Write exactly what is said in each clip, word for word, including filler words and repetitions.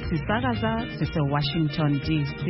sisakaza sise-Washington D C.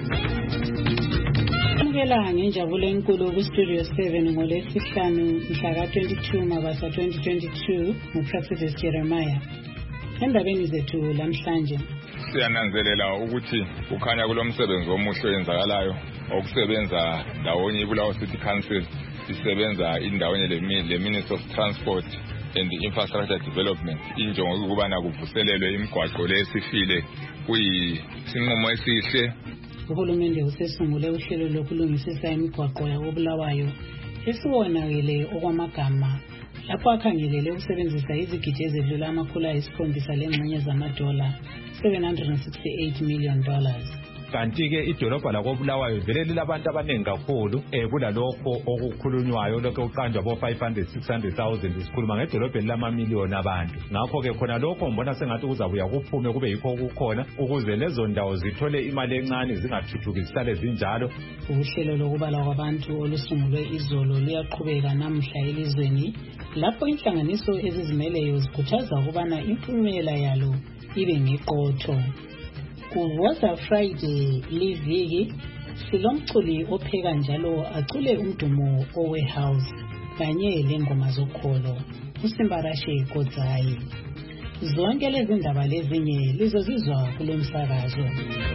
Ngela ngenjabulo enkulu ku Studio seven ngolwesihlanu mhla ka twenty-two Mabasa twenty twenty-two nguProfessor Jeremiah. Endabeni zethu lamhlanje siyananzelela ukuthi ukhanya kulomsebenzi omuhle oyenzakalayo okusebenza ndawonye iBulawayo City Council isebenza indawonye le Ministry of Transport and Infrastructure Development injongo ukubana kuvuselelwe imigwaqo lesifile kuyisinqumo esihle. Uhulumende usesungule uhlelo lokulungisisa imigwaqo yakoBulawayo esibonakele okwamagama lapho akhangelele ukusebenzisa izigidi ezedlula amakhulu ayisikhombisa lengxenye zamadola seven hundred sixty-eight million dollars. Kanti ke idolobha lakoBulawayo vele lilabantu abaningi kakhulu eh kulalokho okukhulunywayo lokho uqanjwa bo five hundred six hundred thousand isikhuluma ngedolobheni lamamiliyoni abantu. Ngakho ke khona lokho ngibona sengathi kuzabuya kuphume kube yikho ukukhona ukuze lezo ndawo zithole imali encane zingathuthuki zisale zinjalo. Uhlelo lokubala kwabantu olusungulwe izolo luyaqhubeka namhla elizweni lapho inhlanganiso ezizimeleyo zikhuthaza ukubana impumela yalo ibe ngeqotho. Kuvoza Friday liviki silomculi opheka njalo acule umdumo owehouse kanye lengoma zokholo uSimbarashe Kodzayi. Zonke lezi ndaba lezinye lizozizwa kulomsakazo.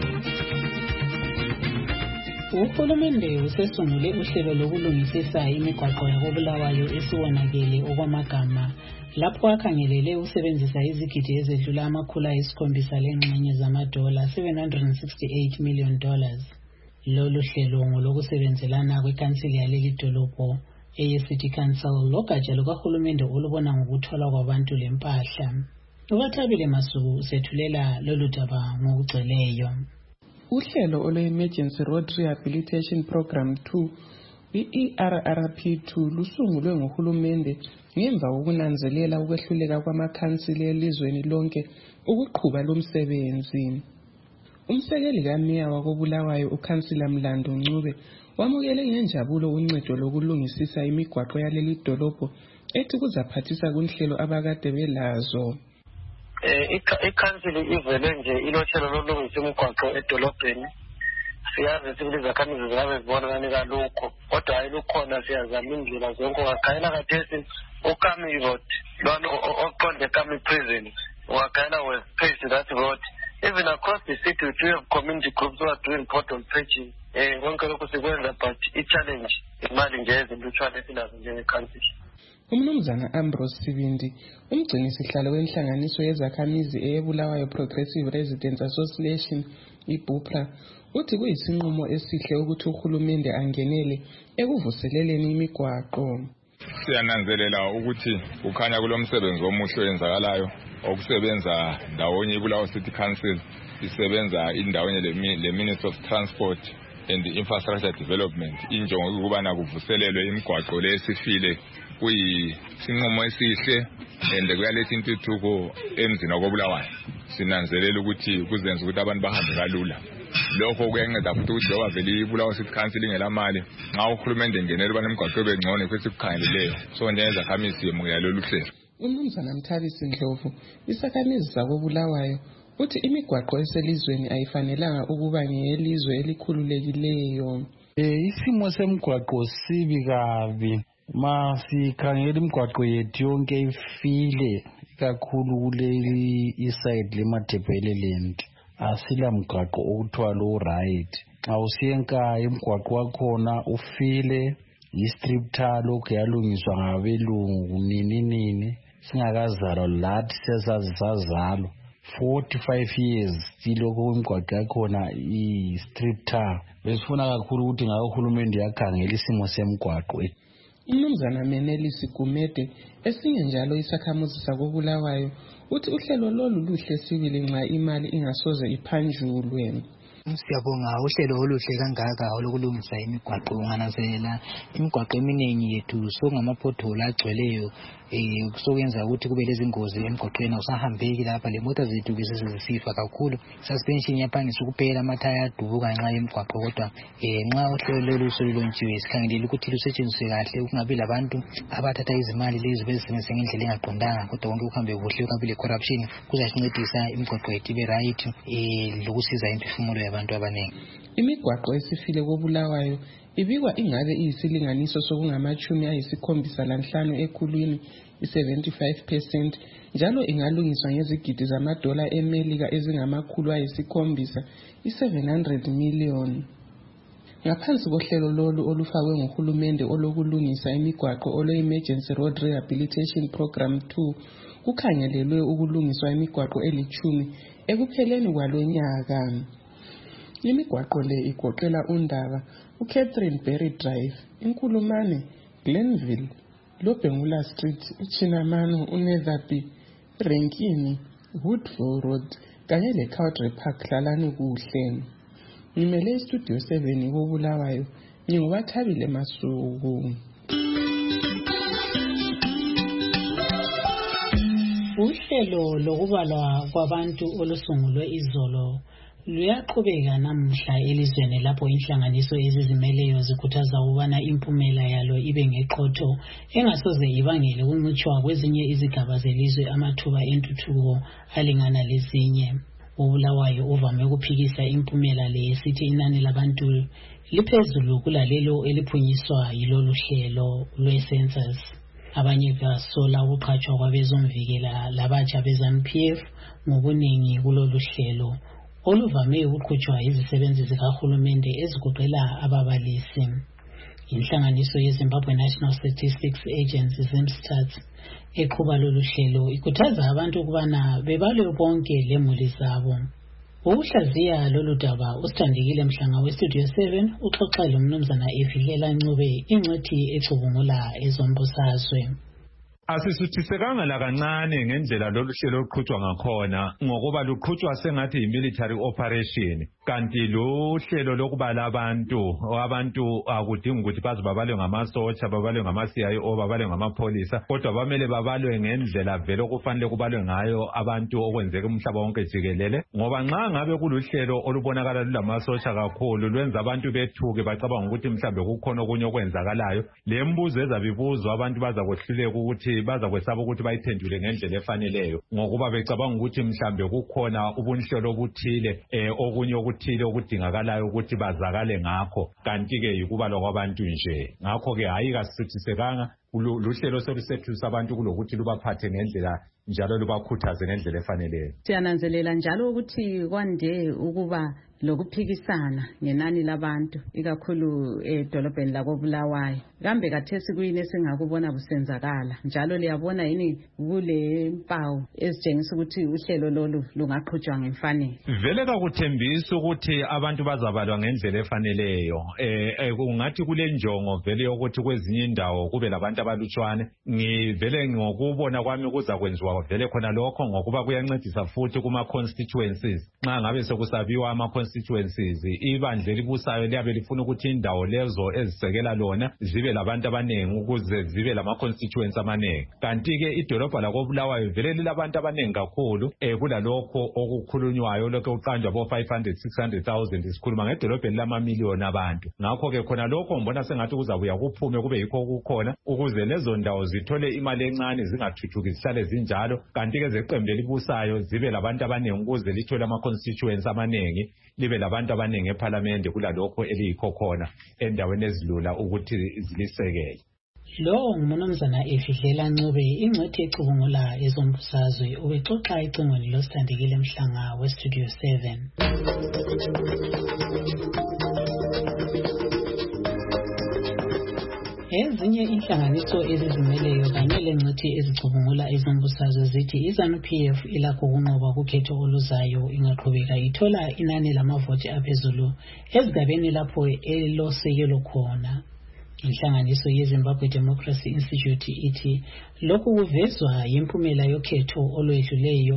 Uhulumende usesungule uhlelo lokulungisisa imigwaqo yakoBulawayo esibonakele okwamagama lapho akhangelele usebenzisa izigidi ezedlula amakhulu ayisikhombisa lengxenye zamadola seven hundred sixty-eight million dollars. Lolu hlelo ngolokusebenzelana kwekansili yaleli dolobho eye-City Council logatsha lukahulumende olubona ngokuthola kwabantu lempahla. Ubathabile Masuku usethulela lolu daba ngokugcweleyo. Uhlelo olwe-Emergency Road Rehabilitation Program two, i-E R R P two lusungulwe nguhulumende ngemva kokunanzelela ukwehluleka kwamakhansili elizweni lonke ukuqhuba lomsebenzi. Umsekeli kameya wakoBulawayo uKhansila Mlando Ncube wamukele ngenjabulo uncedo lokulungisisa imigwaqo yaleli dolobho ethi kuzaphathisa kunhlelo abakade belazo. Eh ikhansili ivele nje ilohlelo lolungisa imigwaqo edolobheni. Siyazi sibiliza khamizi zabe zibona kani kalukho kodwa ayilukhona siyazama indlela zonke wakayela kathesi uKami Road lona oqonde eKami Prison wakayela we face that road even across the city we have community groups who are doing portal patching eh konke lokho sikwenza but i challenge imali nje ezilutshwane esilazo njengekhansili. Umnumzana Ambrose Sibindi umgcini sihlalo wenhlanganiso yezakhamizi eyeBulawayo Progressive Residents Association iBupra uthi kuyisinqumo esihle ukuthi uhulumende angenele ekuvuseleleni imigwaqo. Siyananzelela ukuthi ukhanya kulomsebenzi omuhle oyenzakalayo okusebenza ndawonye iBulawayo City Council isebenza indawonye le Ministry of Transport and Infrastructure Development injongo ukubana kuvuselelwe imigwaqo lesifile kuyisinqumo esihle ende kuyaletha intuthuko emzini wakoBulawayo. Sinanzelela ukuthi kuzenza ukuthi abantu bahambe kalula. Lokho kuyanceda futhi ukuthi njengoba vele iBulawayo City Council ingela mali nxa uhulumende engenele ubana imigwaqo ebe ngcono futhi kukhangeleleyo so njengenza khamisi yemukela lolu hlelo. Umnumzana Mthabisi Ndlovu isakhamizi zakoBulawayo uthi imigwaqo eselizweni ayifanelanga ukuba ngeyelizwe elikhululekileyo. Eh isimo semigwaqo sibi kabi masikhangela imigwaqo yethu yonke ifile kakhulu kuleli iside leMathebeleland asila mgwaqo okuthiwa lo right xa usiyenka imigwaqo wakhona ufile istrip tar lokhu yalungiswa ngabelungu nini nini singakazalwa lathi sesazazalo forty-five years silokho imigwaqo yakhona istrip tar. Besifuna kakhulu ukuthi ngabe uhulumende yakhangela isimo semigwaqo. Umnumzana Menelisi Gumede esinye njalo isakhamuzi sakoBulawayo uthi uhlelo lolu luhle sibili nxa imali ingasoze iphanjulwe. Siyabonga uhlelo oluhle kangaka olokulungisa imigwaqo ungananzelela imigwaqo eminingi yethu sokungamapothole agcweleyo eh kusokwenza ukuthi kube lezingozi emgwaqweni usahambeki lapha lemota zethu zisifa kakhulu suspension yaphangisa ukuphela amathaya adubuka ngenxa yemigwaqo kodwa eh nxa uhlelo lusoluntshiwe sikhangelele ukuthi lusetshenziswe kahle ukungabi labantu abathatha izimali lezi bezisebenzisa ngendlela engaqondanga kodwa konke kuhambe kuhle kungabi le corruption kuzasincedisa imigwaqo yethu ibe right eh lokusiza imphefumulo yabantu abaningi. Imigwaqo esifile koBulawayo ibikwa ingabe iyisilinganiso sokungamachumi ayisikhombisa lanhlanu ekhulwini i-seventy-five percent njalo ingalungiswa ngezigidi zamadola eMelika ezingamakhulu ayisikhombisa i-seven hundred million. Ngaphansi kohlelo lolu olufakwe nguhulumende olokulungisa imigwaqo olo-Emergency Road Rehabilitation Program two kukhangelelwe ukulungiswa imigwaqo elichumi ekupheleni kwalonyaka. Imigwaqo le igoqela uNdaba, uCatherine Berry Drive, Inkulumane, Glenville, Lobengula Street, Chinamano, uNetherby, Renkini, Woodville Road kanye leCowdray Park Hlalani kuhle. Ngimele istudio seven koBulawayo, ngingubathabile Masuku. Uhlelo lokubalwa kwabantu olusungulwe izolo luyaqhubeka namuhla elizweni lapho inhlanganiso ezizimeleyo zikhuthaza ukubana impumela yalo ibe ngeqotho engasoze ibangele ukuncitshwa kwezinye izigaba zelizwe amathuba entuthuko alingana lezinye. uBulawayo uvame ukuphikisa impumela le sithi inani labantu liphezulu kulalelo eliphunyiswa yilolu hlelo lwe-census. Abanye basola ukuqhatshwa kwabezomvikela labatsha be-ZANU P F ngobuningi kulolu hlelo oluvame ukuqhutshwa izisebenzi zikahulumende ezigoqela ababalisi. Inhlanganiso yeZimbabwe National Statistics Agency ZimStats eqhuba lolu hlelo ikhuthaza abantu ukubana bebalwe bonke lemuli zabo. Ukuhlaziya lolu daba uSithandekile Mhlanga weStudio seven uxoxa lomnumzana Evikela Ncube ingcwethi ecubungula ezombusazwe. Asisuthisekanga la kancane ngendlela lolu hlelo luqhutshwa ngakhona ngokuba luqhutshwa sengathi yi-military operation kanti lo hlelo lokubala abantu abantu akudingi ukuthi baze babalwe ngamasotsha babalwe ngama-C I O babalwe ngamapolisa kodwa bamele babalwe ngendlela vele okufanele kubalwe ngayo abantu okwenzeka umhlaba wonke jikelele ngoba nxa ngabe kuluhlelo olubonakala lulamasotsha kakhulu lwenza abantu bethuke bacabanga ukuthi mhlawumbe kukhona okunye okwenzakalayo le mbuzo ezabibuzwa abantu baza kwehluleka ukuthi baza kwesaba ukuthi bayiphendule ngendlela efaneleyo ngokuba becabanga ukuthi mhlambe kukhona ubunhlelo obuthile eh okunye okuthile okudingakalayo ukuthi bazakale ngakho kanti ke yikubalwa kwabantu nje ngakho ke hayi kasithisekanga luhlelo solusethusa abantu kulokuthi lubaphathe ngendlela njalo lubakhuthaze ngendlela efaneleyo. Siyananzelela njalo ukuthi kwande ukuba lokuphikisana ngenani labantu ikakhulu edolobheni lakoBulawayo. Kambe kathesi kuyini esingakubona busenzakala njalo liyabona yini kule mpawu ezitshengisa ukuthi uhlelo lolu lungaqhutshwa ngemfanelo? Vele kakuthembisa ukuthi abantu bazabalwa ngendlela efaneleyo. Eh ungathi kule njongo vele ukuthi kwezinye indawo kube labantu abalutshwane. Ngivele ngokubona kwami kuza kwenziwa vele khona lokho ngokuba kuyancedisa futhi kuma constituencies. Nxa ngabe sokusabiwa ama constituencies ibandla elibusayo liyabe lifuna ukuthi indawo lezo ezisekela lona zibe labantu abanengi ukuze zibe lama constituencies amanengi. Kanti ke idolobha lakoBulawayo vele lilabantu abanengi kakhulu eh kulalokho okukhulunywayo lokho uqanjwa bo five hundred six hundred thousand isikhuluma ngedolobheni lamamiliyoni abantu. Ngakho ke khona lokho ngibona sengathi kuzabuya kuphume kube yikho kukhona ukuze lezo ndawo zithole imali encane zingathuthuki zihlale zinjalo kanti ke zeqembu elibusayo zibe labantu abanengi ukuze lithole ama constituencies amanengi libe labantu abanengi eParliament kulalokho eliyikho khona endaweni ezilula ukuthi zilisekele. Lo ngumnumzana Efikela Ncube ingcwethi ecubungula ezombusazwe ubexoxa ecingweni loSithandekile Mhlanga weStudio seven. Ezinye inhlanganiso ezizimeleyo kanye lengcwethi ezicubungula ezombusazwe zithi iZANU P F ilakho ukunqoba kukhetho oluzayo ingaqhubeka ithola inani lamavoti aphezulu ezigabeni lapho elosekelo khona. Inhlanganiso yeZimbabwe Democracy Institute ithi lokhu kuvezwa yimpumela yokhetho olwedluleyo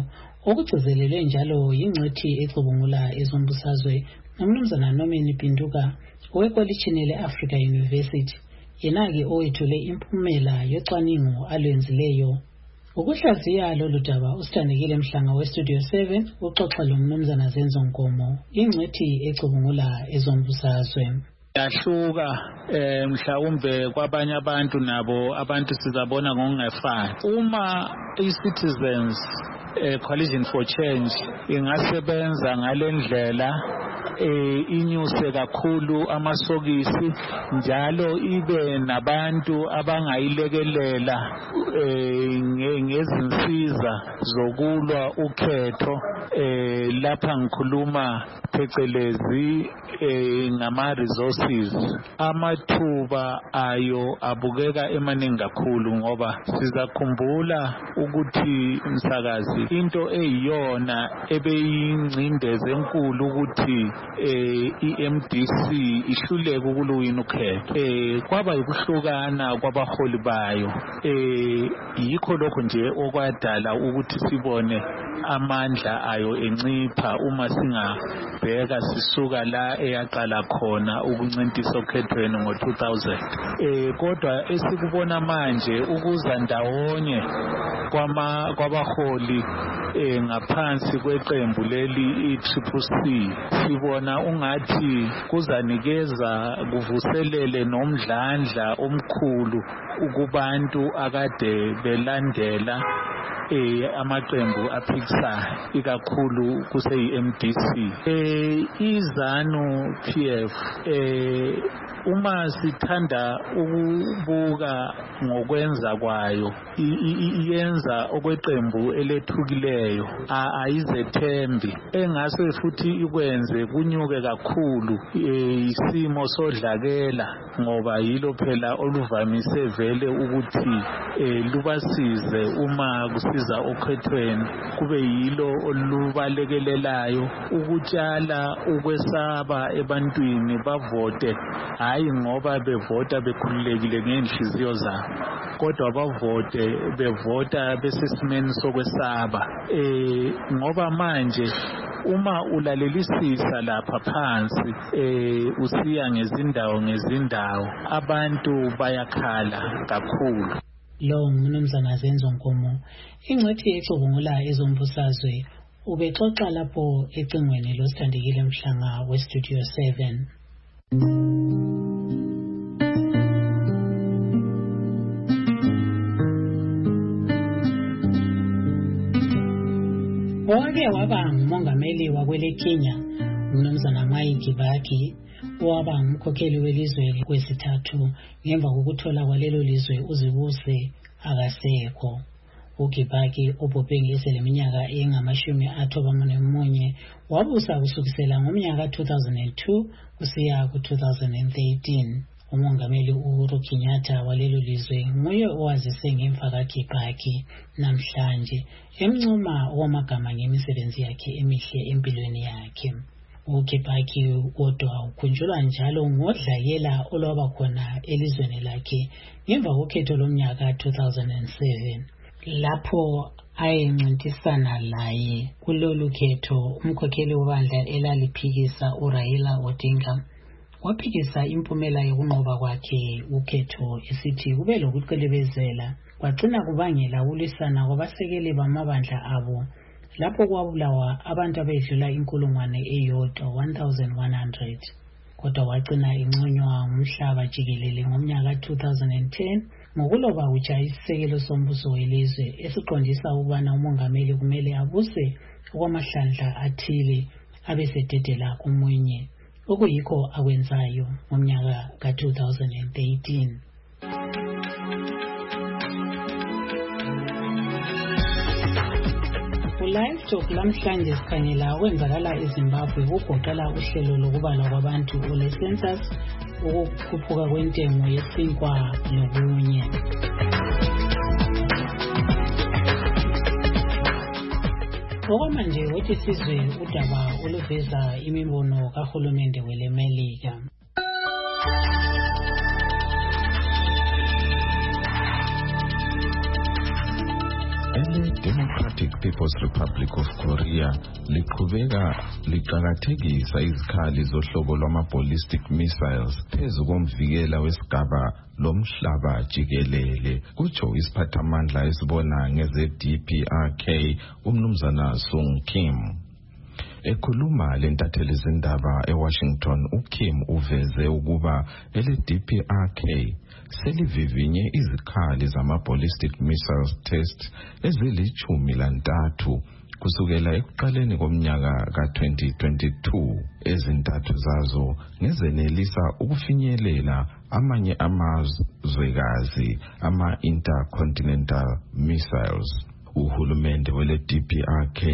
okugcizelelwe njalo yingcwethi ecubungula ezombusazwe uMnumzana Nomini Pinduka owekolitshini le-Africa University, yena-ke owethule impumela yocwaningo alwenzileyo. Ukuhlaziya lolu daba uSithandekile Mhlanga weStudio seven uxoxa loMnumzana Zenzo Nkomo, ingcwethi ecubungula ezombusazwe. Yahluka eh mhlawumbe kwabanye abantu nabo abantu sizabona ngokungefani. Uma i-Citizens eh, Coalition for Change ingasebenza ngalendlela eh inyuse kakhulu amasokisi njalo ibe nabantu abangayilekelela eh ngezinsiza zokulwa ukhetho eh lapha ngikhuluma phecelezi eh ngama resources, amathuba ayo abukeka emaningi kakhulu ngoba sizakhumbula ukuthi msakazi into eyiyona ebeyingcindeze enkulu ukuthi eh i-M D C ihluleke ukuwina ukhetho eh kwaba ukuhlukana kwabaholi bayo eh yikho lokho nje okwadala ukuthi sibone amandla ayo encipha uma singabheka sisuka la eyaqala khona ukuncintisa okhethweni ngo two thousand. Eh kodwa esikubona manje ukuza ndawonye kwama kwabaholi eh ngaphansi kweqembu leli i-Triple C sibona ungathi kuzanikeza kuvuselele nomdlandla omkhulu ukubantu akade belandela eh amaqembu aphikisayo ikakhulu kuseyi-M D C. eh iZanu P F eh uma sithanda ukubuka ngokwenza kwayo iyenza okweqembu elethukileyo ayizethembi engase futhi ikwenze kunyuke kakhulu isimo sodlakela ngoba yilo phela oluvamise vele ukuthi lubasize uma kusiza okhethweni kube yilo olubalekelelayo ukutshala ukwesaba ebantwini bavote hayi ngoba bevota bekhululekile ngenhliziyo zabo kodwa bavote bevota besesimeni sokwesaba eh ngoba manje uma ulalelisisa lapha phansi eh usiya ngezindawo ngezindawo abantu bayakhala kakhulu. Lo Mnumzana Zenzo Nkomo, ingcwethi ecubungula ezombusazwe, ubexoxa lapho ecingweni loSithandekile Mhlanga weStudio seven. Owake waba ngumongameli wakwele Kenya, uMnumzana Mwai Kibaki, owaba ngumkhokheli welizwe kwesithathu ngemva kokuthola kwalelo lizwe uzibuse akasekho. uKibaki obhubhe ngeleminyaka engamashumi athoba nemunye wabusa kusukisela ngomnyaka two thousand two kusiya ku two thousand thirteen. Umongameli Uhuru Kenyatta walelo lizwe nguye owazise ngemfa kaKibaki namhlanje emncoma wamagama ngemisebenzi yakhe emihle empilweni yakhe. uKibaki kodwa ukhunjulwa njalo ngodlakela olwaba khona elizweni lakhe ngemva kokhetho lomnyaka two thousand seven lapho ayencintisana laye kulolu khetho umkhokheli webandla elaliphikisa uRaila Odinga waphikisa impumela yokunqoba kwakhe ukhetho esithi kube lokuqelebezela kwagcina kubangela ulisana kwabasekeli bamabandla abo lapho kwabulawa abantu abedlula inkulungwane eyodwa one thousand one hundred kodwa wagcina inconywa ngumhlaba jikelele ngomnyaka two thousand ten ngokuloba utsha isisekelo sombuso welizwe esiqondisa ukubana umongameli kumele abuse okwamahlandla athile abesededela komunye okuyikho akwenzayo ngomnyaka ka two thousand thirteen. Live Talk lamhlanje sikhangela okwenzakala eZimbabwe kugoqela uhlelo lokubalwa kwabantu ole census, ukukhuphuka kwentengo yesinkwa nokunye. Okwamanje wethi sizwe udaba oluveza imibono kahulumende welemelika. Ele Democratic Democratic People's Republic of Korea liqhubeka liqakathekisa izikhali zohlobo lwama-ballistic missiles phezu komvikela wesigaba lomhlaba jikelele, kutsho isiphathamandla esibona ngeze-D P R K umnumzana Sung Kim. Ekhuluma lentatheli zindaba eWashington, uKim uveze ukuba ele-D P R K selivivinye izikhali zama-ballistic missiles test ezilichumi lantathu kusukela ekuqaleni komnyaka ka-twenty twenty-two. Ezintathu zazo ngezenelisa ukufinyelela amanye amazwekazi ama-intercontinental missiles. Uhulumende wele-D P R K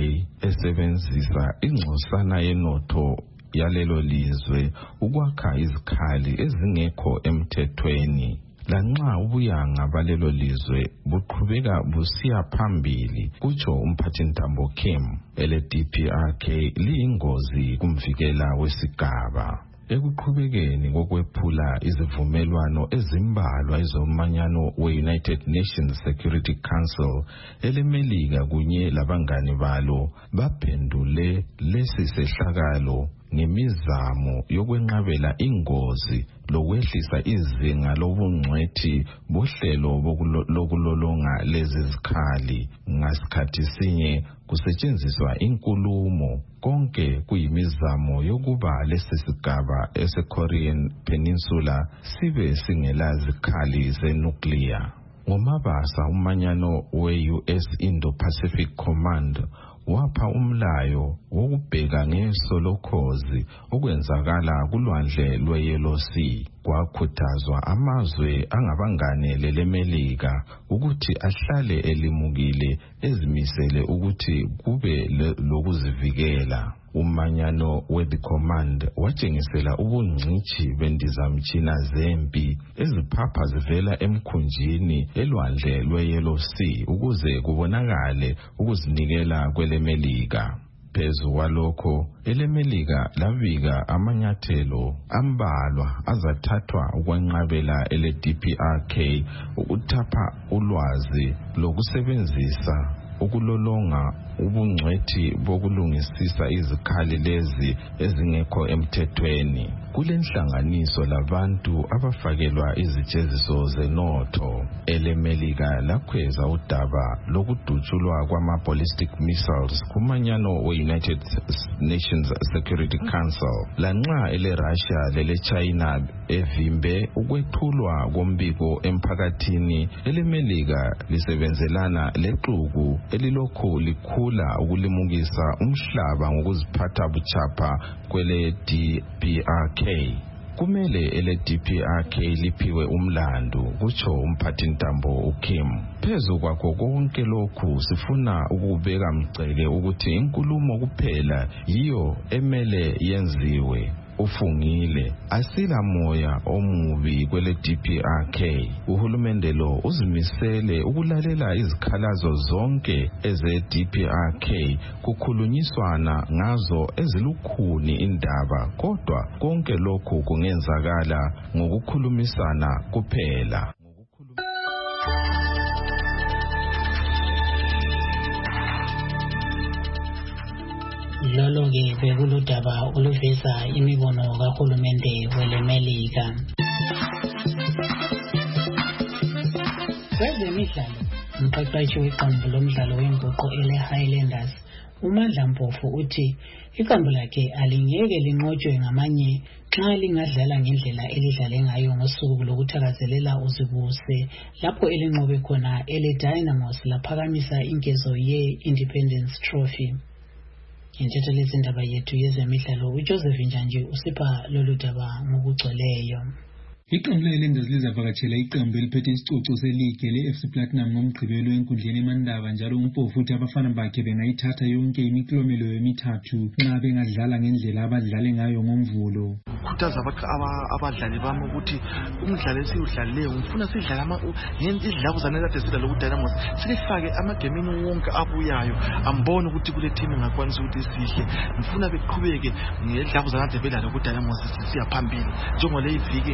esebenzisa ingcosana yenotho yalelo lizwe ukwakha izikhali ezingekho emthethweni. Lanxa ubuyanga balelo lizwe buqhubeka busiya phambili, kutsho umphathintambo Kim, ele-D P R K liyingozi kumvikela wesigaba. Ekuqhubekeni kokwephula izivumelwano ezimbalwa ezomanyano we-United Nations Security Council, elemelika kunye labangani balo baphendule lesi sehlakalo ngemizamo yokwenqabela ingozi lokwehlisa izinga lobungcwethi bohlelo lokulolonga lezi zikhali. Ngasikhathi sinye kusetshenziswa inkulumo, konke kuyimizamo yokuba lesi sigaba ese-Korean Peninsula sibe singela zikhali zenuclear. Ngomabasa umanyano we-U S Indo-Pacific Command wapha umlayo wokubheka ngeso lokhozi okwenzakala kulwandle lwe-Yellow Sea. Kwakhuthazwa amazwe angabangane lelemelika ukuthi ahlale elimukile ezimisele ukuthi kube lokuzivikela. Umanyano we-The Command watshengisela ubungcitshi bendizamtshina zempi eziphapha zivela emkhunjini elwandle lwe-Yellow Sea ukuze kubonakale ukuzinikela kwelemelika. Phezu kwalokho, elemelika labika amanyathelo ambalwa azathathwa ukwenqabela ele-D P R K ukuthapha ulwazi lokusebenzisa ukulolonga ubungcwethi bokulungisisa izikhali lezi ezingekho emthethweni. Kulenhlanganiso labantu abafakelwa izijeziso zenotho. Elemelika lakhweza udaba lokudutshulwa kwama-ballistic missiles kumanyano we-United Nations Security Council. Lanxa ele-Russia lele-China evimbe ukwethulwa kombiko emphakathini, elemelika lisebenzelana lexuku elilokhu likhula ukulimukisa umhlaba ngokuziphatha buchapha kwele-D P R K. Kumele ele-D P R K liphiwe umlandu, kutsho umphathintambo uKim. Phezu kwakho konke lokhu sifuna ukubeka mgceke ukuthi inkulumo kuphela yiyo emele yenziwe. Ufungile, asila moya omubi kwele-D P R K. Uhulumende lo uzimisele ukulalela izikhalazo zonke eze-D P R K kukhulunyiswana ngazo ezilukhuni indaba, kodwa konke lokhu kungenzakala ngokukhulumisana kuphela. Lolo-ke bekuludaba oluveza imibono kahulumende welemelika. Kwezemidlalo, umqeqeshi weqembu lomdlalo wenguqu ele-Highlanders uMandla Mpofu uthi iqembu lakhe alingeke linqotshwe ngamanye xa lingadlala ngendlela elidlale ngayo ngosuku lokuthakazelela uzibuse, lapho elinqobe khona ele-Dynamos laphakamisa inkezo ye-Independence Trophy. Intetho lezindaba yethu yezemidlalo uJoseph Njanje usipha lolu daba ngokugcweleyo. Iqembu le-Highlanders lizavakatshela iqembu eliphethe isicoco seligi le-F C Platinum ngomgqibelo enkundleni eMandaba, njalo uMpofu uthi abafana bakhe bengayithatha yonke imiklomelo emithathu nxa bengadlala ngendlela abadlale ngayo ngomvulo. Khuthaza abadlali bami ukuthi umdlalo esiwudlalileyo ngifuna sidlale ngendidlakuzane kade sidlala ku-Dynamos, silifake amagemini wonke abuyayo ambone ukuthi kule team engakwanisa ukuthi sihle. Ngifuna beqhubeke ngedlakuzane kade bedlala ku-Dynamos sisiya phambili njengole iviki njengoba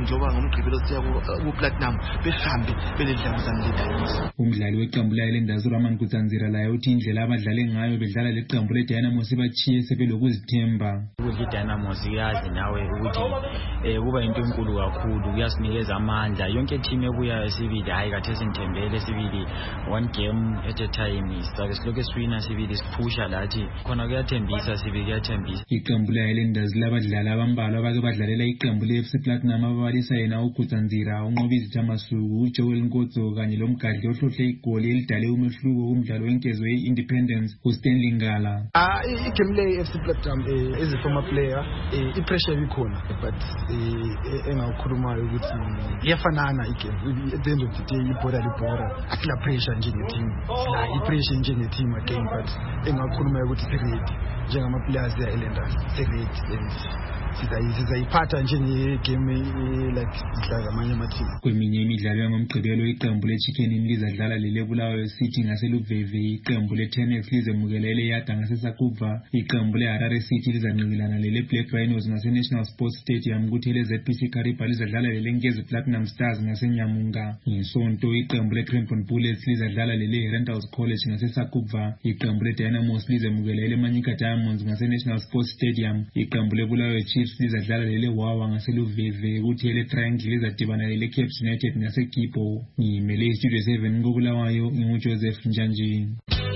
ngomgqibelo siya ku-platinum behambe beledlabuzane leDynamos. Umdlali weqembu layo lendazo Raman Kutsanzira laye uthi indlela abadlale ngayo bedlala leqembu leDynamos ibachiye sebelokuzithemba. Ukuthi iDynamos iyazi nawe ukuthi eh kuba into enkulu kakhulu, kuyasinikeza amandla. Yonke team ebuya sibili hayi kathi sithembele sibili one game at a time. Sake siloke swina sibili siphusha lathi khona kuyathembisa sibili kuyathembisa. Iqembu layo lendazo labadlali abambalwa abake badlalela iqembu le-F C Platinum ababalisa yena uKutsanzira, unqoba izithamasuku, uJoel Nkotso kanye lomgadli ohlohle igoli elidale umehluko kumdlalo wenkezo ye-Independence uStanley Ngala. Ah igame le-F C Platinum eh as a former player eh ipressure ikhona but eh engawukhulumayo ukuthi iyafanana igame at the end of the day ibhola libhola akula pressure njenge-team la ipressure njenge-team again but engawukhulumayo ukuthi se-ready njengama players ya-Islanders se-ready and sizayiphatha njengegame like idlala amanye amateam. Kweminye imidlalo yangomgqibelo iqembu le-Chicken Inn lizadlala lele-Bulawayo City ngaseluveve, iqembu le-Tenex lizemukela ele-Yada ngaseSakuva, iqembu le-Harare City lizanqikilana lele-Black Rhinos ngase-National Sports Stadium, kuthi ele-Z P C Kariba lizadlala lele-Nkezi Platinum Stars ngaseNyamunga. Ngesonto iqembu le-Crampton Bullets lizadlala lele-Randalls College ngaseSakuva, iqembu le-Dynamos lizemukela ele-Manyika Diamonds ngase-National Sports Stadium, iqembu le-Bulawayo Chiefs lizadlala lele-Wawa ngaseluveve, kuthi ele-Triangle lizadibana lele-Caps United ngaseGibo. Ngimele iStudio seven koBulawayo, nginguJoseph Njanji.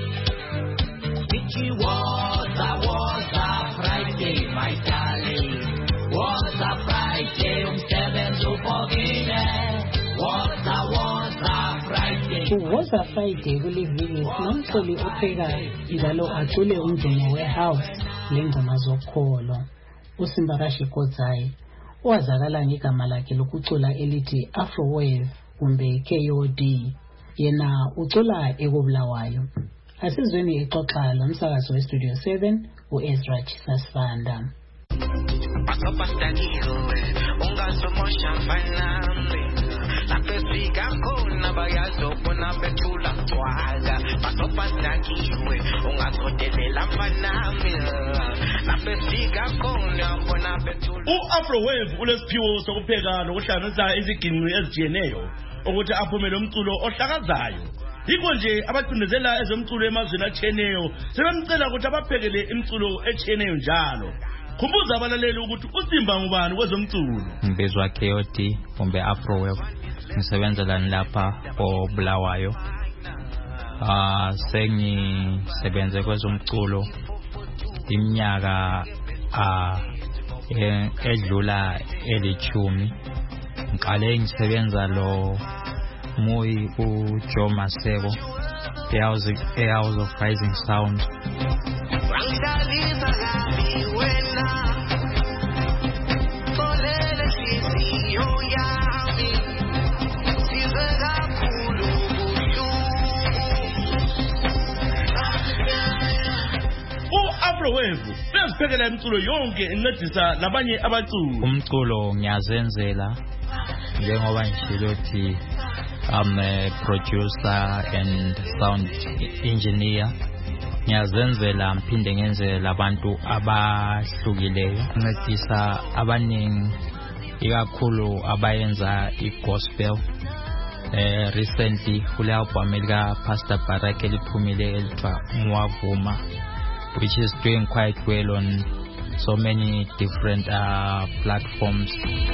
Woza Friday kuliviki nomculi opheka njalo acule umdumo we-house lengoma zokholo. uSimbarashi Kodzai owazakala ngegama lakhe lokucula elithi Afrowave kumbe K O D, yena ucula ekobulawayo. Asizweni ixoxa lomsakazo weStudio seven uEzra Chisasfanda. Napefika khona bayazobona bethula twala basobandakiwe ungasodelela manami napefika khona bona bethula. U-Afrowave ulesiphiwo sokupheka nokuhlanganisa iziginqi ezijiyeneyo ukuthi aphumele umculo ohlakazayo. Yikho nje abacindezela ezomculo emazweni atshiyeneyo sebemcela ukuthi abaphekele imculo etshiyeneyo njalo. Khumbuza abalaleli ukuthi uSimba ngubani kwezomculo. Ngibizwa K O D kumbe Afrowave. Ngisebenzela lapha koBulawayo. Ah sengisebenze kwezomculo iminyaka ah edlula elithumi. Ngiqale ngisebenza lo Moyi uJoe Maseko e House of Rising Sound. U-Afrowave uyaziphekela imculo yonke incedisa labanye abaculi. Umculo ngiyazenzela njengoba ngishilo ukuthi I'm a producer and sound engineer. Ngiyazenzela mphinde ngenzela abantu abahlukileyo, ngicedisa abaningi ikakhulu abayenza igospel. Eh recently kule album elika Pastor Barak eliphumile elithiwa Mwavuma, which is doing quite well on so many different uh, platforms.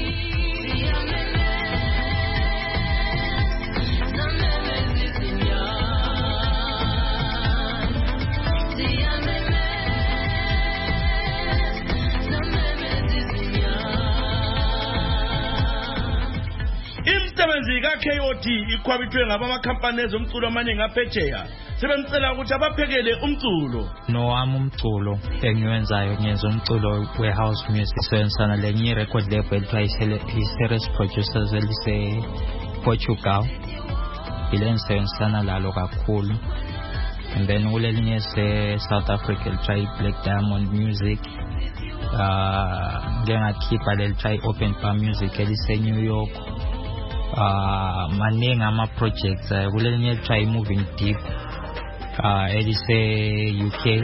Imisebenzi ka-K O D ikhwabithwe ngabama-company ezomculo amanye ngaphetsheya sebemcela ukuthi abaphekele umculo. Nowami umculo engiwenzayo ngenza umculo we-house music sebenzisana lenye i-record label elithiwa i-Series Producers elise-Portugal. Ile ngisebenzisana lalo kakhulu. And then kulelinye se-South Africa elithiwa i-Black Diamond Music. Uh, ngengakhipha lelithiwa i-Open Bar Music elise-New York. Uh, maningi ama-projects uh, kulelinye elithiwa i-Moving Deep uh, elise-U K.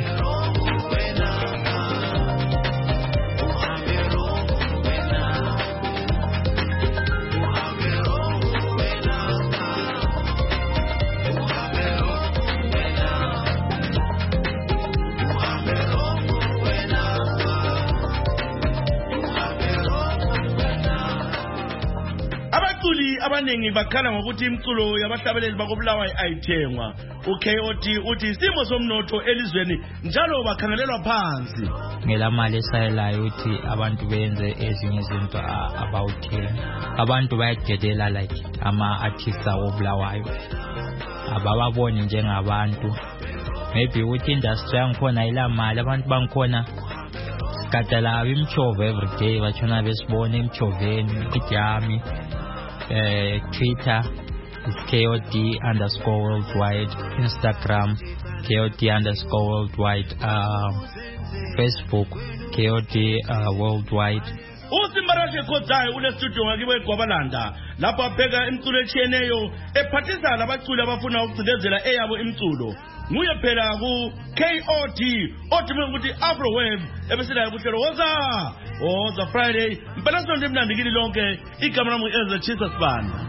abaningi bakhala ngokuthi imculo yabahlabeleli bakobulawayo ayithengwa. U-K O D uthi isimo somnotho elizweni njalo bakhangelelwa phansi. Ngelamali esayelayo uthi abantu benze ezinye izinto abawuthenga. Abantu bayadedela like ama-artists akobulawayo. Abababoni njengabantu. Maybe ukuthi industry yangikhona ilamali abantu bangikhona gadala imchove every day bachona besibona emchoveni ijami eh Twitter is K O D underscore worldwide, Instagram K O D underscore worldwide, uh, Facebook K O D uh, worldwide. Usimbarashe Khozayo ule studio ngakibo eGwabalanda lapho abheka imculo etshiyeneyo ephathisa labaculi abafuna ukucindezela eyabo imculo. Nguye phela ku K O D othime ukuthi Afrowave ebeselayo kuhlelo woza woza Friday impela sonto emnandi kini lonke igama lami Ezra Chisa Sibanda.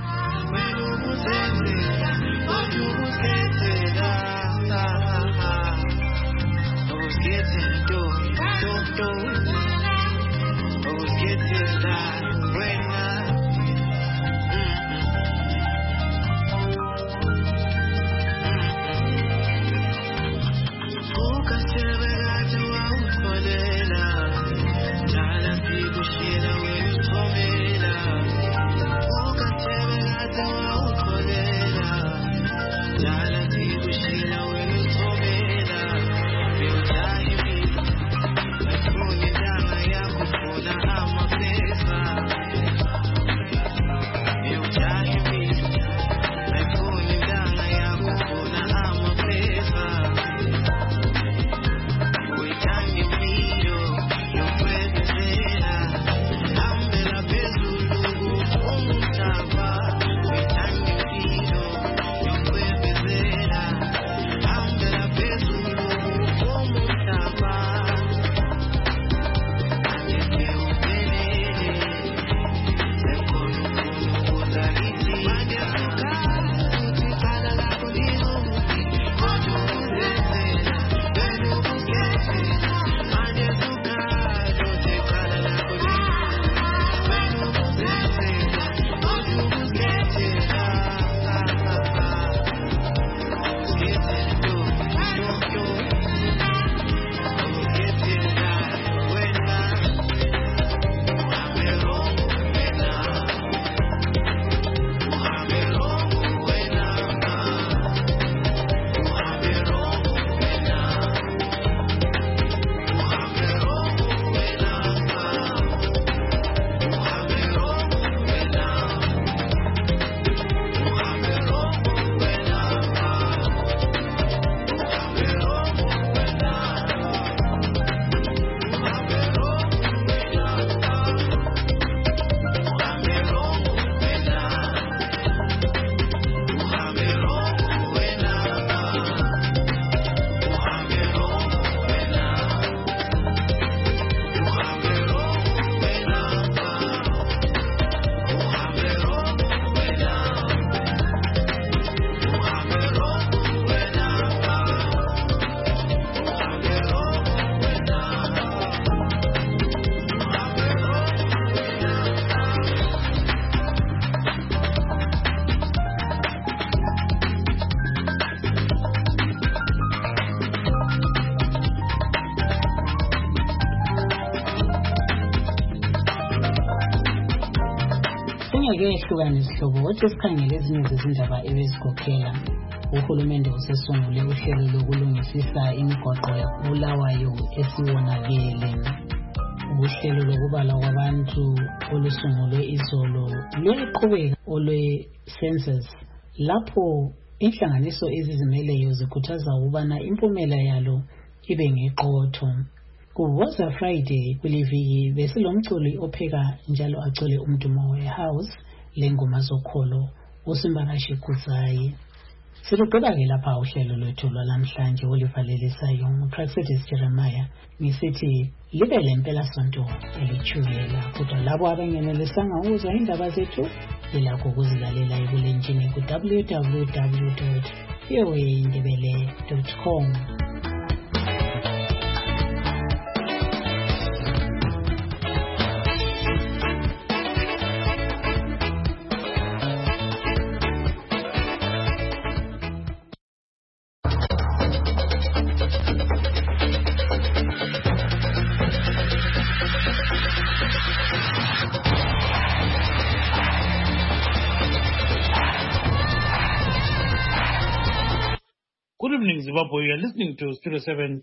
Ehlukana isihlobo wathi sikhangele ezinye zezindaba ebezikhokhela uhulumende usesungule uhlelo lokulungisisa imigwaqo yaBulawayo esiwonakele. Uhlelo lokubalwa kwabantu olusungulwe izolo luqhubeka olwe census lapho inhlanganiso ezizimeleyo zikhuthaza ukubana impumela yalo ibe ngeqotho. Kuwoza Friday kuliviki besilomculi opheka njalo acule umdumo wehouse lengoma zokholo uSimbakashi Khozayo. Siluqhubeke lapha uhlelo lwethu lwalamhlanje olivalelisayo uProfetis Jeremiah ngisithi libe lempela sonto elithukela kodwa labo abangenelisanga ukuzwa indaba zethu yilakho ukuzilalela ebulenjini ku w w w dot v o a ndebele dot com. Zimbabwe. You are listening to Studio seven